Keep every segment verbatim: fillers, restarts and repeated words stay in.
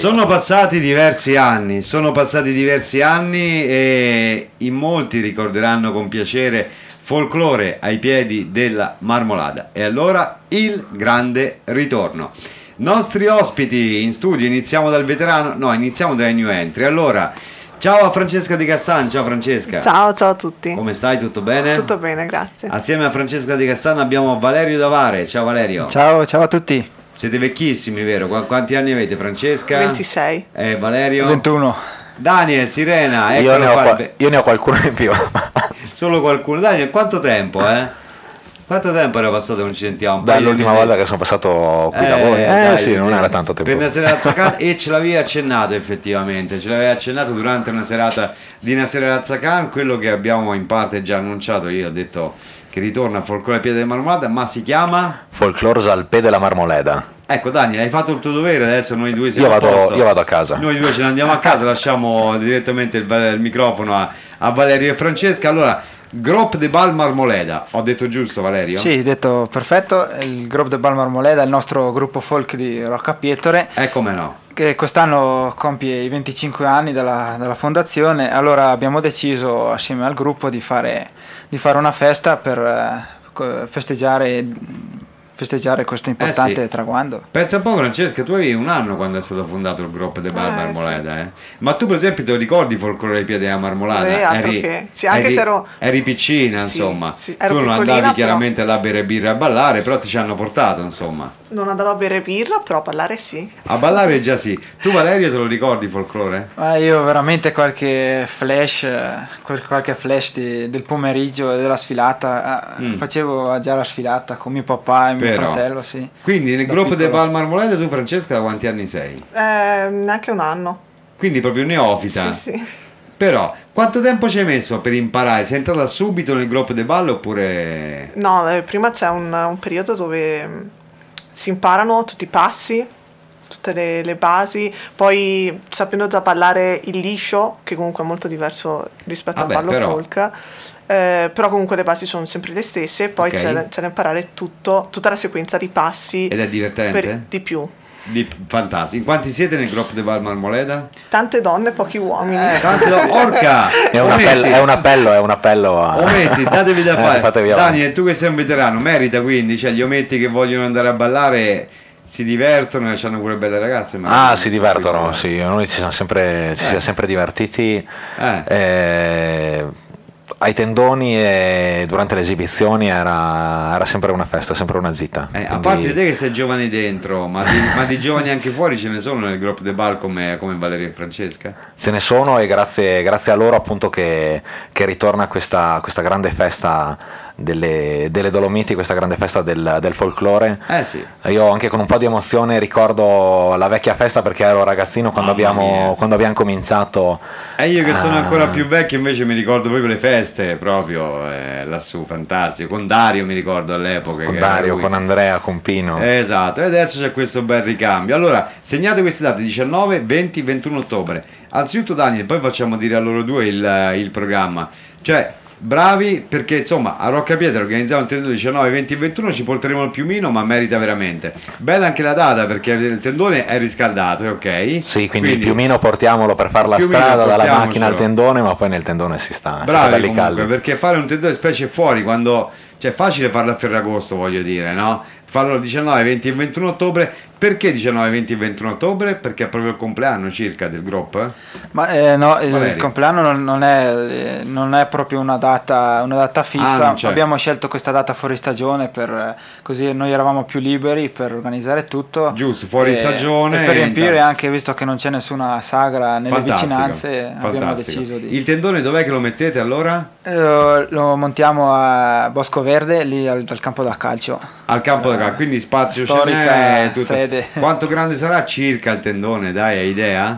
Sono passati diversi anni, sono passati diversi anni e in molti ricorderanno con piacere Folklore ai piedi della Marmolada. E allora il grande ritorno. Nostri ospiti in studio, iniziamo dal veterano, no, iniziamo dai new entry. Allora, ciao a Francesca Di Cassan, ciao Francesca. Ciao, ciao a tutti. Come stai? Tutto bene? Tutto bene, grazie. Assieme a Francesca Di Cassan abbiamo Valerio Davare, ciao Valerio. Ciao, ciao a tutti. Siete vecchissimi, vero? Qu- quanti anni avete, Francesca? ventisei. Eh, Valerio? ventuno. Daniel, Sirena, io ne, ho qua. qua- io ne ho qualcuno in più. Solo qualcuno. Daniel, quanto tempo, eh? Quanto tempo era passato che non ci sentiamo? Un Beh, paio di l'ultima mesi. volta che sono passato qui Eh, da voi. Eh dai, sì, non dai. era tanto tempo. Per una serata Zacan e ce l'avevi accennato effettivamente, ce l'avevi accennato durante una serata di Nasera Zacan, quello che abbiamo in parte già annunciato. Io ho detto che ritorna a Folklore ai piedi della Marmolada, ma si chiama... Folklore al piede della Marmolada. Ecco Daniel, hai fatto il tuo dovere, adesso noi due siamo Io vado, a posto. io vado a casa. Noi due ce ne andiamo a casa, lasciamo direttamente il, il microfono a, a Valerio e Francesca. Allora, Grop de Bal Marmoleda, ho detto giusto Valerio? Sì, detto perfetto. Il Grop de Bal Marmoleda è il nostro gruppo folk di Rocca Pietore, Eh come no? che quest'anno compie i venticinque anni dalla, dalla fondazione. Allora abbiamo deciso assieme al gruppo di fare, di fare una festa per eh, festeggiare festeggiare questo importante Eh sì. traguardo. Pensa un po' Francesca, tu avevi un anno quando è stato fondato il Grop de Bal Eh, Marmoleda, eh? Ma tu per esempio te lo ricordi Folklore ai piedi della Marmolada? Eh, altro che- sì, anche eri, se ero- eri piccina, Sì, insomma. sì, ero tu non piccolina, andavi però- chiaramente là a bere birra e a ballare, però ti ci hanno portato, insomma. Non andavo a bere birra, però a ballare sì. A ballare già sì. Tu Valerio te lo ricordi Folklore? Ma io veramente qualche flash, eh, qual- qualche flash di- del pomeriggio e della sfilata. eh, Mm. Facevo già la sfilata con mio papà e mio Però. fratello, sì. Quindi nel Da Grop de piccolo. Bal Marmoleda tu Francesca da quanti anni sei? Eh, neanche un anno. Quindi proprio neofita. Sì, sì. Però, quanto tempo ci hai messo per imparare? Sei entrata subito nel Grop de Bal oppure... No, eh, prima c'è un, un periodo dove mm, si imparano tutti i passi, tutte le, le basi, poi sapendo già ballare il liscio, che comunque è molto diverso rispetto Vabbè, al ballo però. folk, eh, però comunque le basi sono sempre le stesse, poi Ok. c'è, da- c'è da imparare tutto, tutta la sequenza di passi Ed è divertente? per- di più. Di... Fantastico. In quanti siete nel Grop de Bal Marmoleda? Tante donne, pochi uomini. Eh, tanti do- Orca! È un, Ometti. appello, è un appello, è un appello a... Ometti, datevi da Eh, fare. fatevi avanti. Daniel, tu che sei un veterano, merita quindi, cioè gli ometti che vogliono andare a ballare si divertono e hanno pure belle ragazze. ma- Ah, si divertono, sì, noi ci siamo sempre, ci Eh. siamo sempre divertiti Eh. eh, ai tendoni e durante le esibizioni era, era sempre una festa, sempre una zita. Eh, a Quindi- parte te che sei giovane dentro, ma di, ma di giovani anche fuori ce ne sono nel Grop de Bal come, come Valerio e Francesca? Ce ne sono e grazie, grazie a loro appunto che, che ritorna questa, questa grande festa delle, delle Dolomiti, questa grande festa del, del folklore. Eh sì. Io anche con un po' di emozione ricordo la vecchia festa perché ero ragazzino quando, Mamma abbiamo, mia. quando abbiamo cominciato. E io che sono Ah. ancora più vecchio invece mi ricordo proprio le feste, proprio eh, lassù, fantastico. Con Dario mi ricordo all'epoca. Con che era Dario, lui. con Andrea, con Pino. Esatto, e adesso c'è questo bel ricambio. Allora, segnate queste date: diciannove, venti, ventuno ottobre. Anzitutto Daniel, poi facciamo dire a loro due il, il programma. Cioè, bravi, perché insomma a Rocca Pietra organizziamo un tendone diciannove, venti e ventuno, ci porteremo il piumino, ma merita veramente. Bella anche la data perché il tendone è riscaldato, è ok? Sì, quindi, il piumino portiamolo per fare la il piumino strada dalla portiamocelo. macchina al tendone, ma poi nel tendone si sta, si sta Bravi belli comunque, caldi. perché fare un tendone specie fuori quando... Cioè è facile farlo a Ferragosto, voglio dire, no? Farlo il diciannove, venti e ventuno ottobre. Perché diciannove, venti e ventuno ottobre? Perché è proprio il compleanno circa del gruppo? Ma eh, no, il Valerio. compleanno non, non, è, eh, non è proprio una data, una data Ah, fissa. non c'è. Abbiamo scelto questa data fuori stagione per eh, così noi eravamo più liberi per organizzare tutto. Giusto, fuori E- stagione E per e riempire intanto- anche, visto che non c'è nessuna sagra nelle Fantastico, vicinanze, abbiamo fantastico. deciso di... Il tendone dov'è che lo mettete allora? Eh, lo montiamo a Bosco Verde, lì al, al campo da calcio. Al campo da calcio, quindi spazio Storica ce n'è, tutto. sede. Quanto grande sarà circa il tendone? Dai, hai idea?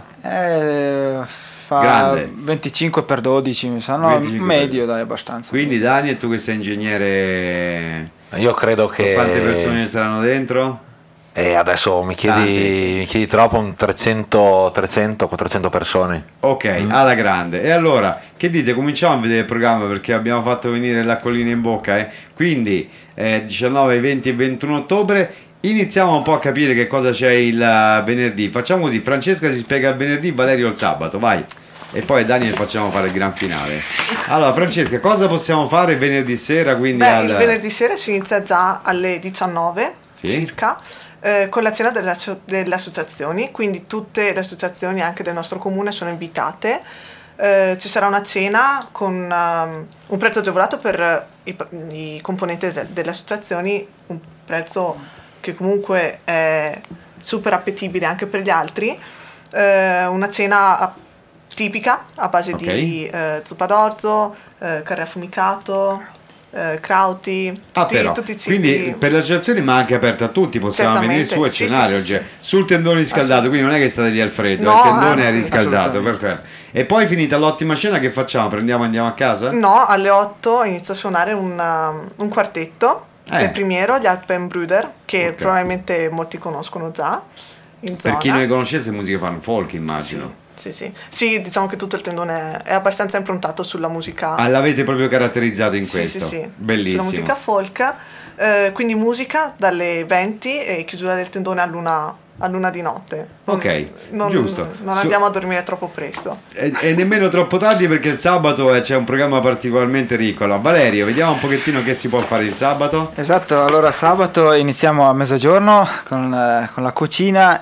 Eh, fa Grande. venticinque per dodici, mi sa, no, venticinque per medio dai, abbastanza. Quindi Daniel, tu che sei ingegnere, Io credo che... quante persone ne saranno dentro? E adesso mi chiedi, Tanti. mi chiedi troppo, un trecento, trecento, quattrocento persone. Ok, alla grande. E allora, che dite? Cominciamo a vedere il programma perché abbiamo fatto venire l'acquolina in bocca, eh? Quindi eh, diciannove, venti e ventuno ottobre. iniziamo un po' a capire che cosa c'è il venerdì. Facciamo così, Francesca si spiega il venerdì, Valerio il sabato, vai. E poi a Daniel facciamo fare il gran finale. Allora Francesca, cosa possiamo fare venerdì sera? Quindi Beh, al... il venerdì sera si inizia già alle diciannove sì. circa, eh, con la cena delle, asso- delle associazioni, quindi tutte le associazioni anche del nostro comune sono invitate. Eh, ci sarà una cena con um, un prezzo agevolato per i, i componenti de- delle associazioni, un prezzo che comunque è super appetibile anche per gli altri, eh, una cena a- tipica a base okay. di eh, zuppa d'orzo, eh, carne affumicato, eh, crauti, tutti, ah, però. tutti i cibi. Quindi per le associazioni ma anche aperta a tutti, possiamo Certamente. venire su e Sì, cenare sì, oggi sì, sì. sul tendone riscaldato, quindi non è che state lì al freddo, No, il tendone è anzi, riscaldato, perfetto. E poi finita l'ottima cena che facciamo? Prendiamo e andiamo a casa? No, alle otto inizia a suonare una- un quartetto Eh. del Primiero, gli Alpenbrüder, che Ok. probabilmente molti conoscono già in zona. Per chi non le conoscesse, musica fanno folk, immagino. Sì, sì, sì. Sì, diciamo che tutto il tendone è abbastanza improntato sulla musica. Ah, l'avete proprio caratterizzato in Sì, questo? sì, sì. Bellissimo. Sulla musica folk, eh, quindi musica dalle venti e chiusura del tendone a luna, a luna di notte. Ok, non, giusto. Non Su- andiamo a dormire troppo presto. E, e nemmeno troppo tardi perché il sabato eh, c'è un programma particolarmente ricco. Allora, Valerio, vediamo un pochettino che si può fare il sabato. Esatto, allora sabato iniziamo a mezzogiorno con, eh, con la cucina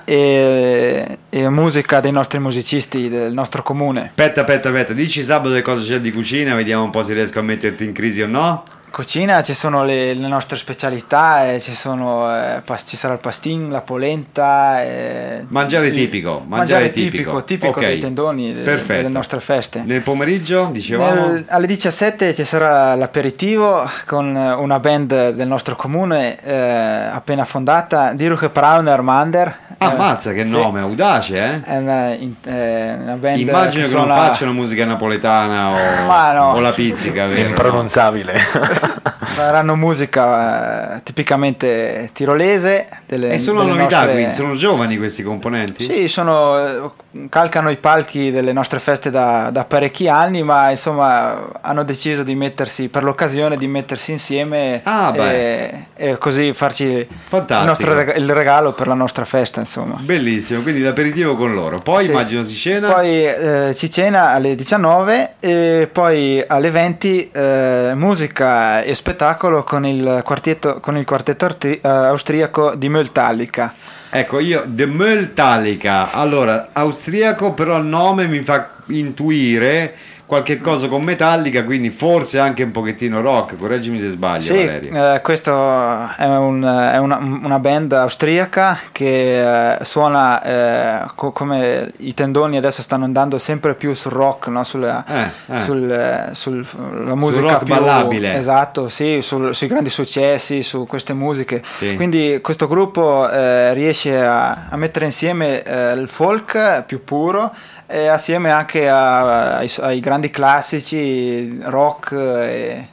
e, e musica dei nostri musicisti del nostro comune. Aspetta, aspetta, aspetta, dici sabato che cosa c'è di cucina, vediamo un po' se riesco a metterti in crisi o no. Cucina ci sono le, le nostre specialità, eh, ci, sono, eh, pas- ci sarà il pastin, la polenta. Eh, Mangiare il- tipico, mangiare mangiare tipico. tipico, tipico Ok, dei tendoni de- perfetto. delle nostre feste. Nel pomeriggio, dicevamo. Nel- alle diciassette ci sarà l'aperitivo con una band del nostro comune eh, appena fondata, Die Ruche Brauner Mander. Ah, Eh, mazza, che sì. nome, audace, eh? È una, in- eh, una band Immagino che, non suona- facciano musica napoletana o, Ma no. o la pizzica, vero? Impronunciabile. faranno musica eh, tipicamente tirolese. Delle, E sono delle novità, nostre- quindi sono giovani questi componenti? Sì, sono, eh, calcano i palchi delle nostre feste da, da parecchi anni, ma insomma hanno deciso di mettersi per l'occasione di mettersi insieme Ah, e, e così farci il, Fantastico. nostro reg- il regalo per la nostra festa, insomma. Bellissimo, quindi l'aperitivo con loro. Poi Sì. immagino si cena. Poi eh, si cena alle diciannove e poi alle venti eh, musica e spettacolo con il quartetto, con il quartetto arti- eh, austriaco di Metallica. Ecco, io The Metallica, allora, austriaco, però il nome mi fa intuire qualche cosa con Metallica, quindi forse anche un pochettino rock, correggimi se sbaglio, Sì, Valerio. eh, questo è, un- è una, una band austriaca che eh, suona eh, co- come i tendoni adesso stanno andando sempre più sul rock, no? Sulla, Eh, eh. sul, eh, sul- la musica rock più ballabile. esatto, sì, sul- sui grandi successi, su queste musiche. Sì. Quindi questo gruppo eh, riesce a, a mettere insieme eh, il folk più puro e assieme anche a- ai, ai grandi classici rock e,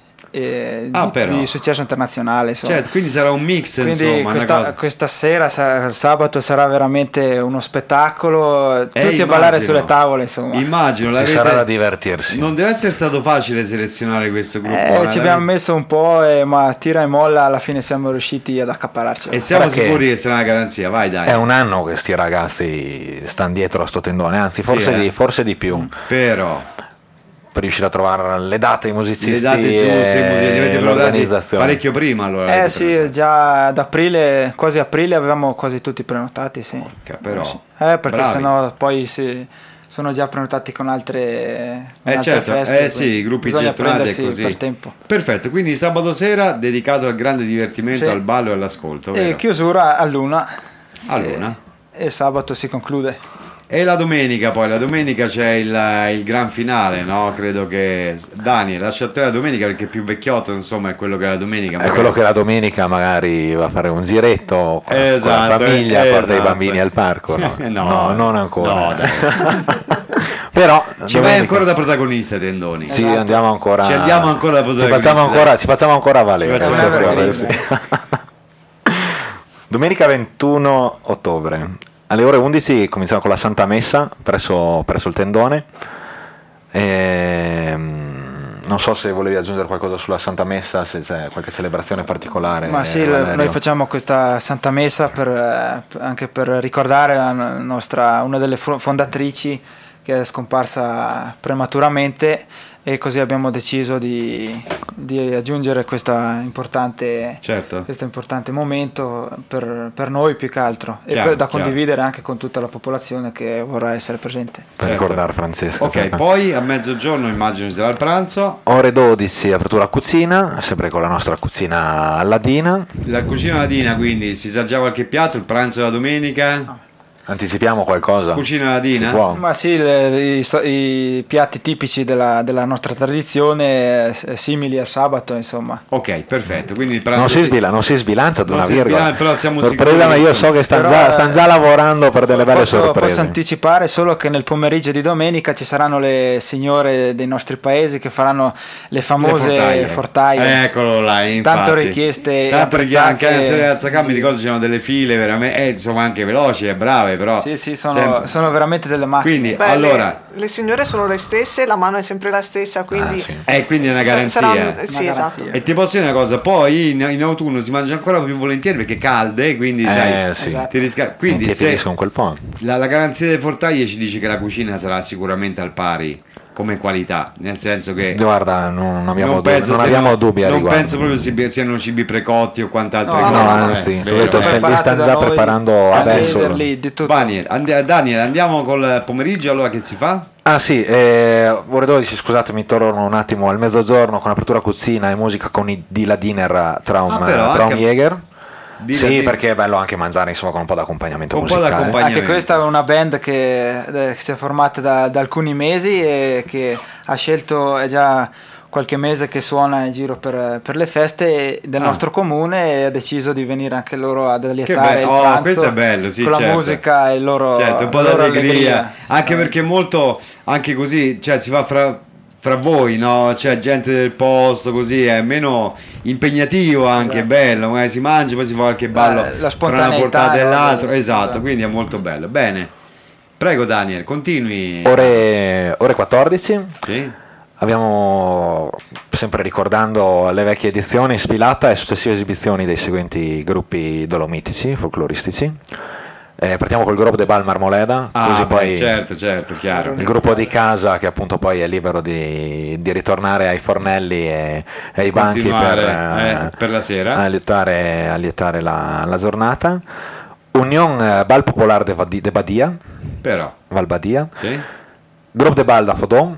e Ah, di, però. di successo internazionale, insomma. Certo, quindi sarà un mix, Quindi insomma, una questa, cosa. questa sera, sa- sabato, sarà veramente uno spettacolo, tutti a immagino. ballare sulle tavole, insomma. Immagino, Ci l'avete- sarà da divertirsi. Non deve essere stato facile selezionare questo gruppo. Eh, eh, ci abbiamo messo un po', eh, ma tira e molla, alla fine siamo riusciti ad accapararci. E siamo Perché- sicuri che sarà una garanzia, vai dai. È un anno che sti ragazzi stanno dietro a sto tendone, anzi forse, Sì, eh. di, forse di più, Però per riuscire a trovare le date ai musicisti le date giuste, e li avete prenotati l'organizzazione. parecchio prima allora. Eh avete sì, prenotato. già ad aprile, quasi aprile avevamo quasi tutti prenotati, sì. Porca, però. Eh, perché Bravi. sennò poi si, sono già prenotati con altre, con Eh altre certo, feste, eh sì, quindi i gruppi bisogna gettonati è prendersi così. per tempo. Perfetto, quindi sabato sera dedicato al grande divertimento, Sì. al ballo e all'ascolto, E vero? chiusura a luna. A luna. E, e sabato si conclude. E la domenica poi, la domenica c'è il, il gran finale, no? Credo che... Dani, lascia a te la domenica perché più vecchiotto, insomma, è quello che è la domenica. È magari- quello che la domenica magari va a fare un giretto con, Esatto, con la famiglia, eh, porta i esatto. bambini al parco. No, No, non ancora. no, dai. Però Ci vai domenica- ancora da protagonista, ai tendoni. Sì, Esatto. andiamo ancora. Ci andiamo ancora da ci protagonisti, facciamo dai. ancora, ci facciamo ancora valere. Ci facciamo Adesso valere. proprio, sì. Domenica ventuno ottobre alle ore undici cominciamo con la Santa Messa presso, presso il tendone. Ehm, Non so se volevi aggiungere qualcosa sulla Santa Messa, se c'è qualche celebrazione particolare. Ma sì, eh, Valerio. noi facciamo questa Santa Messa per, eh, anche per ricordare la nostra, una delle fondatrici che è scomparsa prematuramente, e così abbiamo deciso di, di aggiungere questa importante, Certo. questo importante momento per, per noi più che altro, Chiaro, e per, da chiaro. condividere anche con tutta la popolazione che vorrà essere presente. Per Certo. ricordare Francesco. Ok, sempre. poi a mezzogiorno immagino ci sarà il pranzo. Ore dodici, apertura cucina, sempre con la nostra cucina alladina. La cucina ladina, quindi si sa già qualche piatto, il pranzo della domenica. Anticipiamo qualcosa? Cucina ladina? Si può? Ma sì, le- i, i piatti tipici della, della nostra tradizione, eh, simili al sabato, insomma. Ok, perfetto. Quindi il pranzo Non si, svila, non si sbilancia ad Non una si virgola. sbilancia, però siamo Sorpresa, sicuri ma che- io so che stanno Però, già, eh, stan già lavorando per delle belle Posso, sorprese. posso anticipare solo che nel pomeriggio di domenica ci saranno le signore dei nostri paesi che faranno le famose Le fortaie. Eccolo là, infatti. Tanto richieste e Tanto richieste, anche alla apprezzate. sera di Alzacamp mi ricordo c'erano delle file veramente, eh, insomma anche veloci e brave, però Sì, sì, sono, sempre- sono veramente delle macchine. Quindi Beh, allora, le, le signore sono le stesse, la mano è sempre la stessa, quindi Ah, sì. eh, quindi è una ci sa- garanzia. sarà un- Una sì, garanzia. esatto. E ti posso dire una cosa, poi in, in autunno si mangia ancora più volentieri perché è calde, quindi Eh, sai, sì. Esatto. ti risca- quindi se Intiepidiscono quel po'. la, la garanzia delle fortaie ci dice che la cucina sarà sicuramente al pari come qualità, nel senso che Guarda, non abbiamo, non dubbi, penso, non siano- abbiamo dubbi a non riguardo. penso proprio si- siano cibi precotti o quant'altre No, cose. No, no, anzi, eh, ti ho vero. detto, stai- li Preparate stanno da già noi, preparando adesso. canederli, di tutto. Daniel, and- Daniel, andiamo col pomeriggio allora, che si fa? Ah sì, eh, ore dodici, scusatemi, torno un attimo al mezzogiorno con apertura cucina e musica con i Dilla Dinner Traum, Ah, però Traum anche- Jäger. Dilla Sì, Dinner. perché è bello anche mangiare insomma con un po' di accompagnamento Con un po' musicale. d'accompagn- Anche questa è una band che, eh, che si è formata da, da alcuni mesi e che ha scelto, è già qualche mese che suona in giro per, per le feste del Ah. nostro comune, e ha deciso di venire anche loro ad allietare Che il be- oh, pranzo questo è bello, sì, con certo. la musica e il loro, Certo, un po' la loro d'allegria, allegria. anche perché molto, anche così, cioè si fa fra, fra voi, no? Cioè gente del posto, così è meno impegnativo, anche Esatto. bello, magari si mangia, poi si fa qualche ballo La tra una spontaneità, portata e no? l'altro, esatto, Esatto. quindi è molto bello. Bene, prego Daniel, continui. Ore, ore quattordici. Sì? Abbiamo, sempre ricordando le vecchie edizioni, sfilata e successive esibizioni dei seguenti gruppi dolomitici, folcloristici. Eh, partiamo col gruppo de Bal Marmoleda, Ah, così beh, poi certo, certo, chiaro. il gruppo di casa che appunto poi è libero di, di ritornare ai fornelli e, e ai banchi per, Continuare, eh, per la sera. allietare, allietare la, la giornata. Union eh, Bal Popular de, Vadi- de Badia, Però, Val Badia, sì? Gruppo de Bal da Fodon,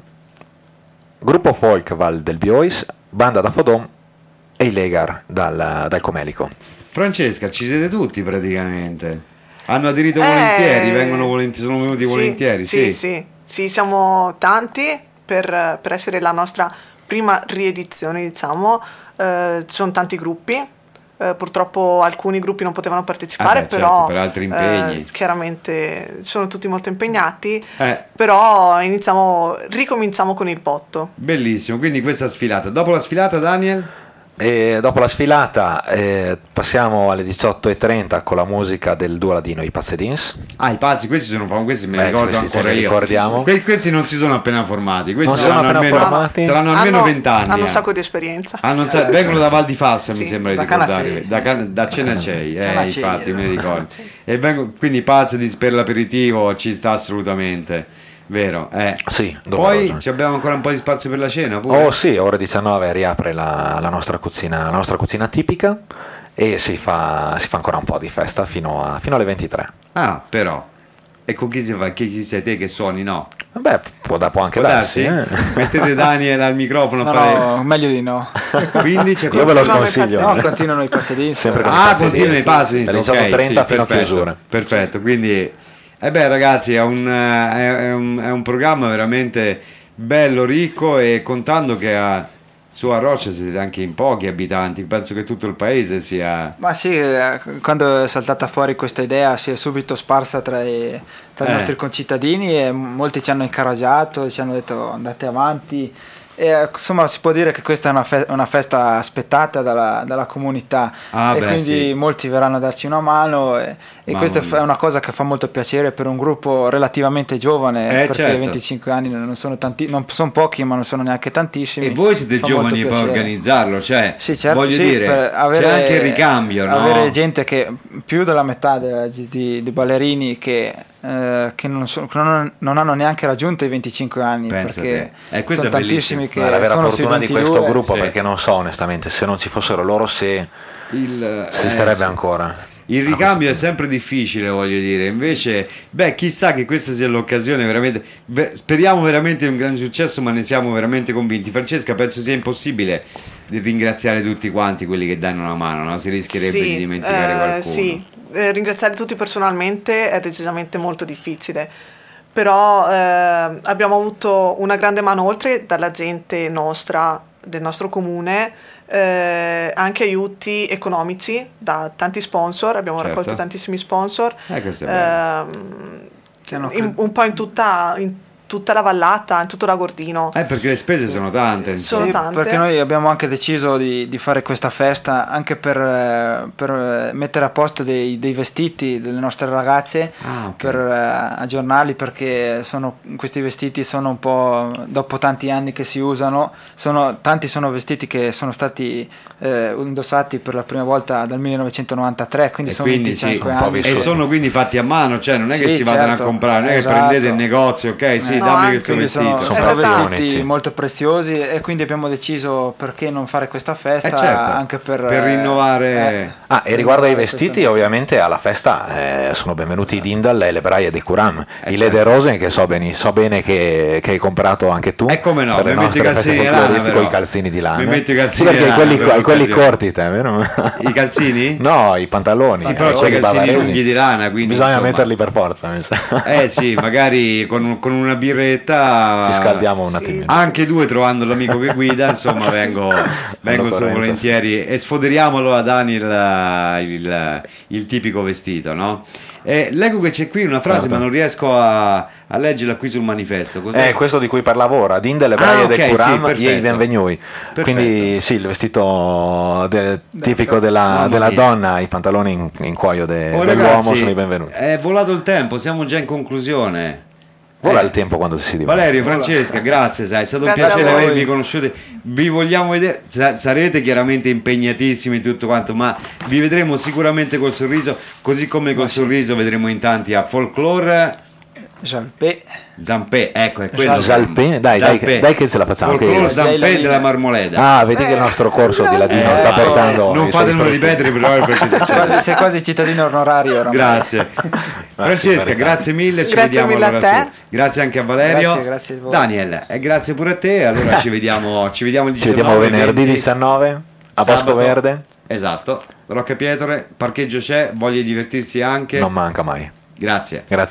Gruppo Folk Val del Biois, Banda da Fodon e i Legar dal, dal Comelico. Francesca, ci siete tutti praticamente. Hanno aderito Eh, volentieri, vengono volentieri, sono venuti Sì, volentieri, sì, sì. sì, sì, siamo tanti per, per essere la nostra prima riedizione, diciamo. Eh, ci sono tanti gruppi, eh, purtroppo alcuni gruppi non potevano partecipare, Ah beh, certo, però per altri impegni. eh, chiaramente sono tutti molto impegnati, Eh. però iniziamo, ricominciamo con il botto. Bellissimo, quindi questa sfilata. Dopo la sfilata, Daniel? E dopo la sfilata eh, passiamo alle diciotto e trenta con la musica del duo ladino I Pazzedins. Ah, i pazzi, questi sono questi me li Beh, ricordo questi ce ancora li io. ricordiamo. Que- questi non si sono appena formati, questi Non si sono saranno appena almeno, formati? saranno almeno Hanno- vent'anni. Hanno un eh. sacco di esperienza. Ah, non sa- vengono da Val di Fassa, mi Sì, sembra di da ricordare, Canazei. da, Can- da Cenacei, eh, Cenacei, infatti me ne ricordo. Cenacei. E vengo, quindi Pazzedins per l'aperitivo ci sta assolutamente, vero? Eh. Sì, Poi doveroso. ci abbiamo ancora un po' di spazio per la cena, pure? Oh sì, ore diciannove riapre la, la nostra cucina, la nostra cucina tipica e si fa, si fa ancora un po' di festa fino, a- fino alle ventitré. Ah, però. E con chi si fa? Chi, chi sei te che suoni? No. Vabbè, può, da- può anche Può darsi. darsi? eh. Mettete Daniel al microfono a No, fare... no, meglio di no. Quindi c'è Io ve lo Continuano i sconsiglio. No, pazzeschi. continuano i pazzedins. Sempre con i Ah, Pazzedins, continuano i sì, passi. sì, dalle diciotto e trenta fino a chiusura. Perfetto, quindi... Eh beh ragazzi, è un, eh, è, è un, è un programma veramente bello, ricco, e contando che a, su a Roccia siete anche in pochi abitanti, penso che tutto il paese sia... Ma sì, eh, quando è saltata fuori questa idea si è subito sparsa tra i, tra i Eh. nostri concittadini, e molti ci hanno incoraggiato, ci hanno detto andate avanti. E, eh, insomma, si può dire che questa è una, fe- una festa aspettata dalla, dalla comunità, Ah, e beh, quindi sì. molti verranno a darci una mano, e, E Mamma questa mia. è una cosa che fa molto piacere per un gruppo relativamente giovane, Eh, perché certo. venticinque anni non sono tanti, non sono pochi, ma non sono neanche tantissimi. E voi siete Fa molto giovani per piacere. organizzarlo, cioè Sì, certo, voglio sì, dire, per avere- c'è anche il ricambio, no? avere gente che più della metà de- di, di ballerini che, eh, che, non, so- che non, non hanno neanche raggiunto i venticinque anni, Pensa perché te. Eh, questo sono è tantissimi che Ma la vera sono sui fortuna di ventidue. questo gruppo, sì. perché non so onestamente se non ci fossero loro se Il, esisterebbe eh, sì. ancora. Il ricambio è sempre difficile, voglio dire, invece, beh, chissà che questa sia l'occasione veramente, beh, speriamo veramente di un grande successo, ma ne siamo veramente convinti. Francesca, penso sia impossibile di ringraziare tutti quanti quelli che danno una mano, no? Si rischierebbe Sì, di dimenticare eh, qualcuno. Sì, Eh, ringraziare tutti personalmente è decisamente molto difficile, però eh, abbiamo avuto una grande mano oltre dalla gente nostra, del nostro comune, eh, anche aiuti economici da tanti sponsor, abbiamo Certo. raccolto tantissimi sponsor, Eh, questo è bello. ehm, Che hanno in- un po' in tutta, in tutta la vallata, in tutto l'Agordino. Eh, perché le spese sono tante, Sono insomma. tante. Perché noi abbiamo anche deciso di, di fare questa festa anche per, eh, per eh, mettere a posto dei, dei vestiti delle nostre ragazze, Ah, ok. per eh, aggiornarli, perché sono, questi vestiti sono un po', dopo tanti anni che si usano, sono, tanti sono vestiti che sono stati eh, indossati per la prima volta dal millenovecentonovantatré, quindi E sono quindi sì, venticinque un po' anni. E vissuti. sono quindi fatti a mano, cioè non è che Sì, si vadano certo, a comprare, non è esatto. che prendete il negozio, ok, sì, No, dammi anche questo Quindi vestito. sono, sono Esatto. vestiti Sì. molto preziosi, e quindi abbiamo deciso perché non fare questa festa, Eh, certo, anche per, per eh, rinnovare- eh, Ah, e riguardo ai rinnovare vestiti, questa- ovviamente alla festa eh, sono benvenuti i Dindal e le braie di Kuram, Eh, i certo. Lederosen, che so bene, so bene che, che hai comprato anche tu. E come no, per le mi metto i nostre feste calzini di lana, folcloristiche, però. con i calzini di lana. Mi metto i calzini Sì, perché di hai lana quelli, per hai quelli l'occasione. corti te, vero? I calzini? No, i pantaloni. Sì, però eh, c'è i quelli calzini bavaresi. lunghi di lana, quindi Bisogna insomma. metterli per forza. mi sa. Eh sì, magari con, con una birretta Ci scaldiamo un Sì. attimino. anche due, trovando l'amico che guida, insomma vengo, vengo su All'occorrenza. volentieri e sfoderiamo allora a Dani il, il- il tipico vestito, no? E leggo che c'è qui una frase, Certo. ma non riesco a, a leggerla qui sul manifesto. Cos'è? Eh, questo di cui parlavo ora, Dinde le braie Ah, del ok, Kuram, sì, perfetto. ieri benvenuti. Perfetto. Quindi sì, il vestito del- tipico della, Mamma della mia. donna, i pantaloni in, in cuoio de- Oh, dell'uomo ragazzi, sono i benvenuti. è volato il tempo, siamo già in conclusione. Vola Eh, il tempo quando si diventa. Valerio, Francesca, grazie, sai, è stato un Grazie a piacere voi. avervi conosciuti. Vi vogliamo vedere, sa- sarete chiaramente impegnatissimi e tutto quanto, ma vi vedremo sicuramente col sorriso, così come col sorriso vedremo in tanti a Folklore Jalpé. Zampè, ecco, è quello. Zalpè? Dai, dai, Zampè. dai che ce la facciamo. Folklore Che- Zampè Lei la- della Marmoleda. Ah, vedi che il nostro corso di ladino Eh, sta vai. portando. Non i fatemelo suoi ripetere però perché Sei succede. quasi, sei quasi cittadino onorario oramai. Grazie. Francesca, verità. grazie mille, ci Grazie vediamo mille a allora te. su. Grazie anche a Valerio. Grazie, grazie a voi. Daniel, e grazie pure a te. Allora ci vediamo, ci vediamo il Ci vediamo diciannove, venerdì venti, diciannove a sabato. Bosco Verde. Esatto. Rocca Pietore, parcheggio c'è, voglia di divertirsi anche. Non manca mai. Grazie. Grazie.